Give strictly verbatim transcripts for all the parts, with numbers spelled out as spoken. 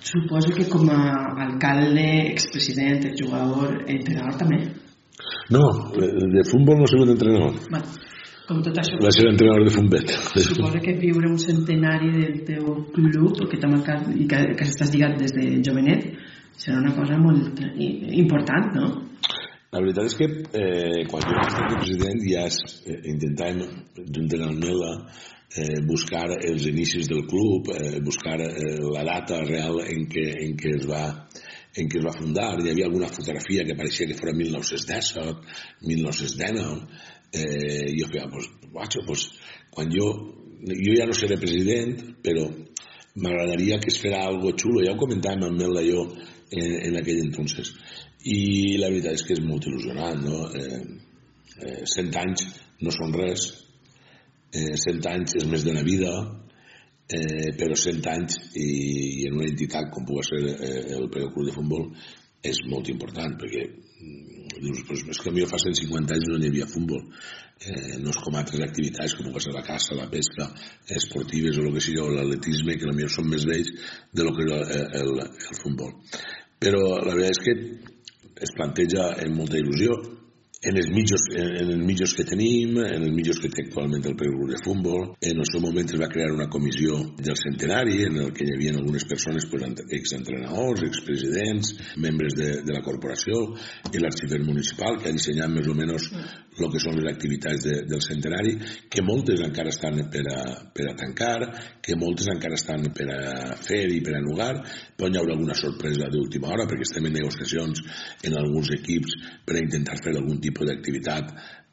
Suposo que com a alcalde, expresident, exjugador, entrenador també? No, de futbol no ha sigut entrenador. Bueno, com tot això... Va ser entrenador de futbol. Suposo que viure un centenari del teu club, que t'ha marcat i que, que estàs lligat des de jovenet, serà una cosa molt important, no? La veritat és que eh, quan jo vaig ser president ja es, eh, intentàvem, junt amb el Mela, eh, buscar els inicis del club, eh, buscar eh, la data real en què, en què es va en què es va fundar. Hi havia alguna fotografia que pareixia que fos mil nou-cents disset, mil nou-cents dinou, eh, i jo feia, pues, guacho, pues, quan jo jo ja no seré president, però m'agradaria que es fera algo xulo. Ja ho comentàvem amb Mela i jo en, en aquell entonces. I la veritat és que és molt il·lusionant, no? Eh, eh, cent anys no són res, eh, cent anys és més d'una vida, eh, però cent anys i, i en una entitat com pugui ser eh, el Pego Club de Futbol és molt important, perquè dius, pues, és que a mi fa cent cinquanta anys no hi havia futbol, eh, no és com altres activitats que pugui ser la caça, la pesca, esportives o el que sigui, o l'atletisme, que potser són més vells de lo que era el, el, el futbol. Però la veritat és que es planteja amb molta il·lusió en els mitjos, en els mitjos que tenim, en els mitjos que té actualment el Pego Club de Futbol. En el seu moment es va crear una comissió del centenari en el que hi havia algunes persones, pues, exentrenadors, expresidents, membres de, de la corporació i l'arxiver municipal, que ha dissenyat més o menys el que són les activitats de, del centenari, que moltes encara estan per a, per a tancar, que moltes encara estan per a fer i per a anugar. Pot hi haurà alguna sorpresa d'última hora, perquè estem en negociacions en alguns equips per a intentar fer algun tipus d'activitat,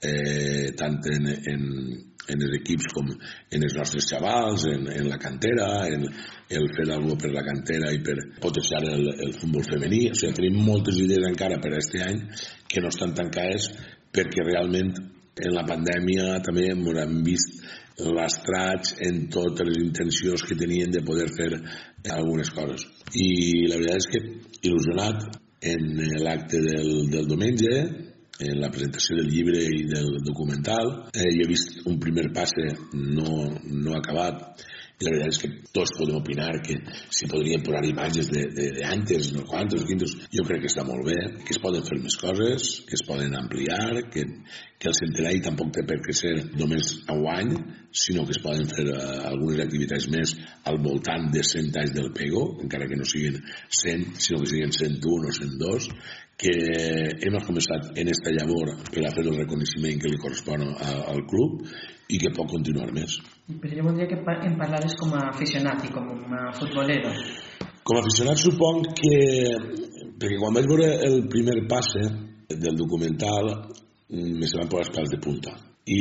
eh, tant en, en, en els equips com en els nostres xavals, en, en la cantera, en el fer alguna per la cantera i per potenciar el, el futbol femení. O sigui, tenim moltes idees encara per a aquest any que no estan tancades, perquè realment en la pandèmia també hem vist lastrats en totes les intencions que tenien de poder fer algunes coses. I la veritat és que il·lusionat en l'acte del, del diumenge, en la presentació del llibre i del documental, eh, jo he vist un primer passe no, no acabat, i la veritat és que tots podem opinar que si podrien posar imatges d'antes, no quantos, quintos, jo crec que està molt bé, que es poden fer més coses, que es poden ampliar, que, que el centenari tampoc té per què ser només a un any, sinó que es poden fer uh, algunes activitats més al voltant de cent anys del Pego, encara que no siguin cent, sinó que siguin cent un o cent dos, que hem començat en esta llavor per a fer el reconeixement que li correspon a, al club i que pot continuar més. Però jo voldria que em parlares com a aficionat i com a futbolero. Com a aficionat supong que, perquè quan vaig veure el primer passe del documental me se van posar els pèls de punta,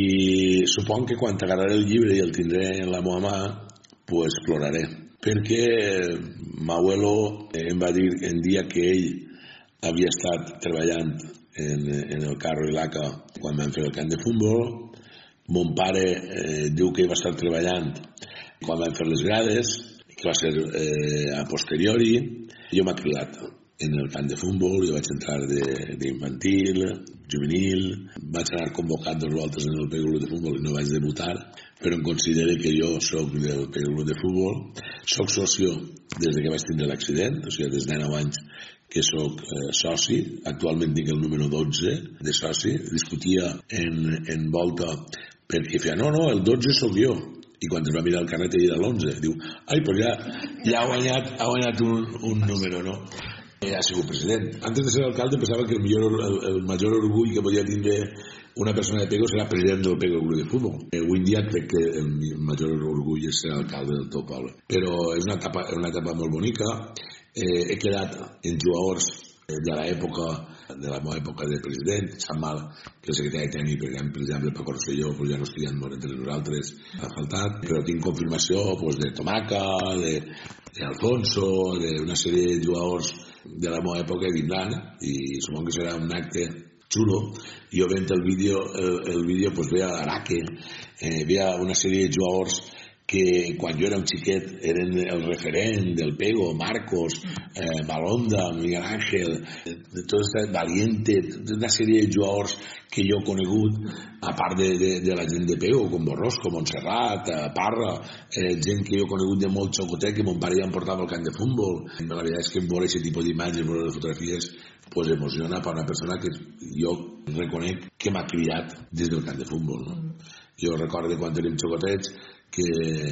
i supong que quan t'agarraré el llibre i el tindré en la meva mà, pues ploraré, perquè m'abuelo em va dir en dia que ell havia estat treballant en, en el carro i l'Aca quan vam fer el camp de futbol. Mon pare eh, diu que hi va estar treballant quan vam fer les grades, que va ser eh, a posteriori. Jo m'ha criat en el camp de futbol, jo vaig entrar d'infantil, juvenil, vaig anar convocat dos voltes en el Pego Club de Futbol i no vaig debutar, però em considero que jo soc del Pego Club de Futbol, soc socio des que vaig tindre l'accident, o sigui, des de nou anys que soc eh, soci, actualment tinc el número dotze de soci, discutia en, en volta perquè feia, no, no, el dotze sóc jo, i quan es va mirar el carnet ell era l'onze, diu, ai, però ja, ja ha guanyat, ha guanyat un, un número, no? Ja ha sigut president. Antes de ser alcalde pensava que el, millor, el, el major orgull que podia tindre una persona de Pego serà president del Pego Club de Futbol. Eh, avui en dia crec que el major orgull és ser alcalde del teu poble. Però és una etapa, una etapa molt bonica. Eh, he quedat en jugadors de l'època, de la meva època de president, sap mal que el secretari tècnic, perquè per exemple el Paco Rosselló pues ja no estiguem molt entre nosaltres, ha faltat, però tinc confirmació pues, de Tomaca, de, de Alfonso, d'una sèrie de jugadors de la meva època que vindran, i supongo que serà un acte xulo. Jo veient el vídeo, el, el vídeo pues, veia Araque, eh, veia una sèrie de jugadors que quan jo era un xiquet eren el referent del Pego, Marcos, eh, Balonda, Miguel Ángel, tot aquest Valiente, una sèrie de jugadors que jo he conegut, a part de, de, de la gent de Pego, com Borrosco, Montserrat, eh, Parra, eh, gent que jo he conegut de molt xocotet, que mon pare ja em portava al camp de futbol. La veritat és que veure aquest tipus d'imatges, veure les fotografies, pues emociona per una persona que jo reconec que m'ha criat des del camp de futbol, no? Jo recordo quan érem xocotets que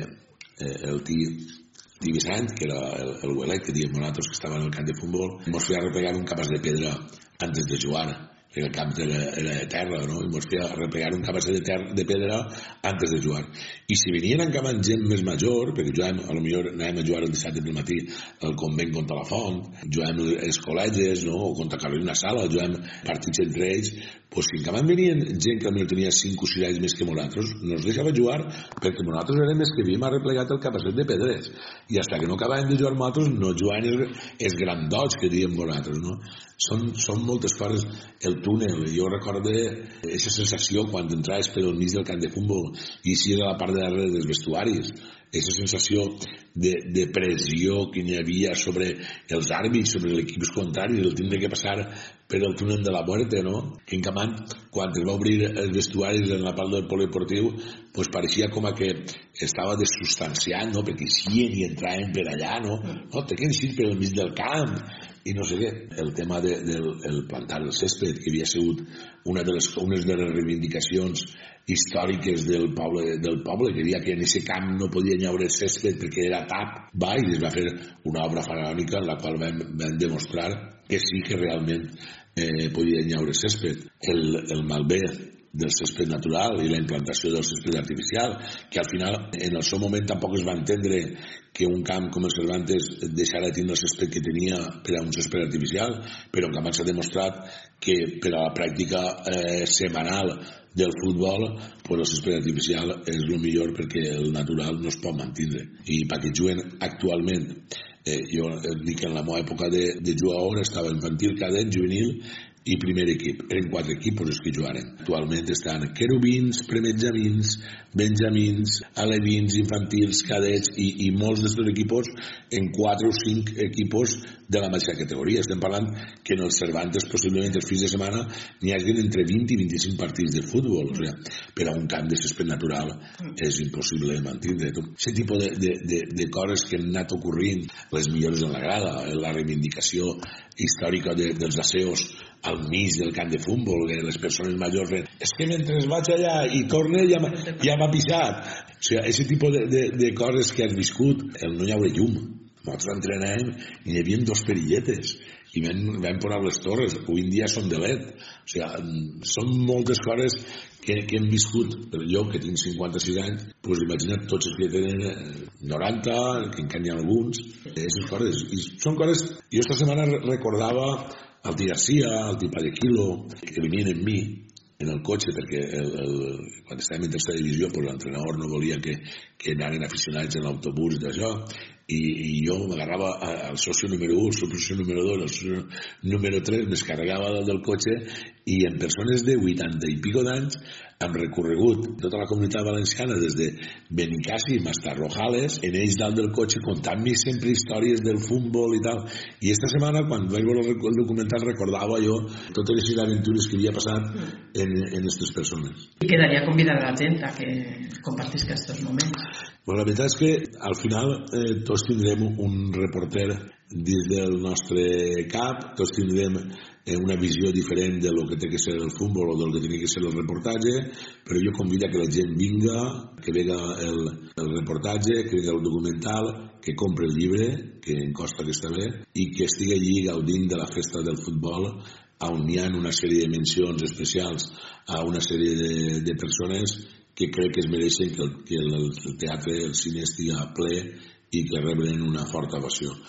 eh, el tio Tio Vicent, que era el, el Huelet, que diem nosaltres que estava en el camp de futbol, ens feia repegar un capaç de pedra antes de jugar, perquè el camp era, era de terra, no? I ens feia repegar un capaç de, ter de pedra antes de jugar. I si venien encamant gent més major, perquè jugàvem, a lo millor anàvem a jugar el dissabte del matí al convent contra la Font, jugàvem els col·legis, no? O contra Carolina Sala, jugàvem partits entre ells, pues si encamant venien gent que potser tenia cinc o sis anys més que nosaltres, no ens deixava jugar perquè nosaltres érem els que havíem arreplegat el capacet de pedres, i fins que no acabàvem de jugar nosaltres no jugaven els, els grandots que diem nosaltres, no? Són, són moltes coses. El túnel, jo recordo aquesta sensació quan entraves per al mig del camp de futbol i si era la part de darrere dels vestuaris, aquesta sensació de, de pressió que n'hi havia sobre els àrbits, sobre els equips contraris, el tindre que passar per el túnel de la muerte, no? Que encamant, quan es va obrir els vestuaris en la part del polideportiu, pues pareixia com a que estava desustanciant, no? Perquè eixien i entraven per allà, no? No, te queden eixir per al mig del camp i no sé què. El tema de, del el plantar el césped, que havia sigut una de les, unes de les reivindicacions històriques del poble, del poble, que deia que en aquest camp no podia haver césped perquè era tap, va, i es va fer una obra faraònica en la qual vam, vam demostrar que sí que realment eh, podia haver césped. El, el malbé del césped natural i la implantació del césped artificial, que al final en el seu moment tampoc es va entendre que un camp com el Cervantes deixara de tenir el césped que tenia per a un césped artificial, però en canvi s'ha demostrat que per a la pràctica eh, setmanal del futbol, pues el césped artificial és el millor perquè el natural no es pot mantenir. I perquè juguen actualment, eh, jo dic que en la meva època de, de jugador estava infantil, cadet, juvenil i primer equip. Eren quatre equipos els que jugaren. Actualment estan querubins, prebenjamins, benjamins, alevins, infantils, cadets i, i molts d'estos equipos en quatre o cinc equipos de la mateixa categoria. Estem parlant que en els Cervantes possiblement els fins de setmana n'hi hagin entre vint i vint-i-cinc partits de futbol. O sigui, per a un camp de césped natural és impossible de mantenir. Aquest tipus de, de, de, de coses que han anat ocorrint, les millores en la grada, la reivindicació històrica de, dels aseos al mig del camp de futbol, que les persones majors ven, és que mentre vaig allà i torne ja m'ha pixat. O sigui, aquest tipus de, de, de coses que has viscut, el no hi haurà llum. Nosaltres entrenàvem i hi havia dos perilletes i vam, vam posar les torres, avui en dia són de L E D. O sigui, són moltes coses que, que hem viscut. Però jo, que tinc cinquanta-sis anys, pues imagina't tots els que tenen noranta, que encara n'hi ha alguns, aquestes coses. I són coses... Jo esta setmana recordava el Tio Garcia, el Tio Padequilo, que venien amb mi en el cotxe, perquè el, el, quan estàvem en tercera divisió pues, l'entrenador no volia que, que anaren aficionats en l'autobús d'això, i, i jo m'agarrava al soci número un, al soci número dos, al soci número tres, m'escarregava dalt del cotxe, i en persones de vuitanta i pico d'anys hem recorregut tota la comunitat valenciana des de Benicàssim hasta Rojales, en ells dalt del cotxe contant-me sempre històries del futbol i tal. I esta setmana, quan vaig veure el documental, recordava jo totes les aventures que havia passat en aquestes persones. I quedaria convidar a la gent a que compartisca aquests moments. Pues la veritat és que al final eh, tots tindrem un reporter dins del nostre cap, tots tindrem eh, una visió diferent de lo que té que ser el futbol o del que té que ser el reportatge, però jo convido que la gent vinga, que vega el, el reportatge, que vega el documental, que compre el llibre, que em costa que està bé, i que estigui allí gaudint de la festa del futbol, on hi ha una sèrie de mencions especials a una sèrie de, de persones que crec que es mereixen que el, que el teatre, el cine estigui ple i que rebren una forta ovació.